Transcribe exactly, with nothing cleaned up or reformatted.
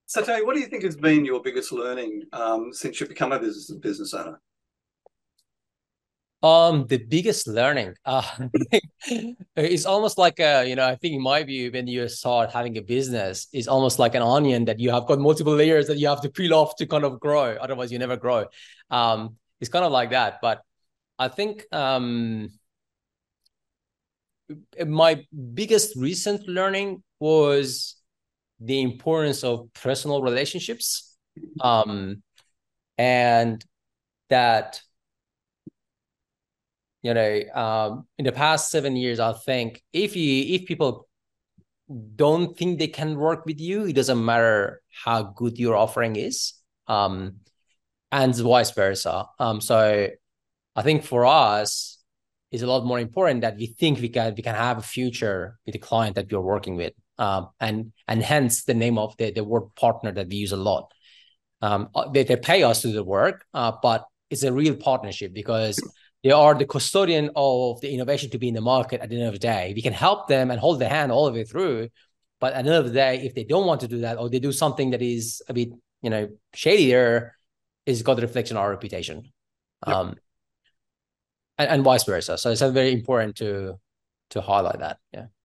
So, Tony, what do you think has been your biggest learning um, since you've become a business business owner? Um, the biggest learning, uh, it's almost like a, you know, I think in my view, when you start having a business, it's almost like an onion that you have got multiple layers that you have to peel off to kind of grow. Otherwise, you never grow. Um, it's kind of like that. But I think um, my biggest recent learning was the importance of personal relationships, um, and that you know, um, in the past seven years, I think if you if people don't think they can work with you, it doesn't matter how good your offering is, um, and vice versa. Um, so I think for us, it's a lot more important that we think we can we can have a future with the client that we're working with, um, and and hence the name of the the word partner that we use a lot. Um, uh, they, they pay us to do the work, uh, but it's a real partnership because they are the custodian of the innovation to be in the market at the end of the day. We can help them and hold their hand all the way through. But at the end of the day, if they don't want to do that or they do something that is a bit, you know, shadier, it's got a reflection on our reputation. Yep. Um, and, and vice versa. So it's very important to to highlight that. Yeah.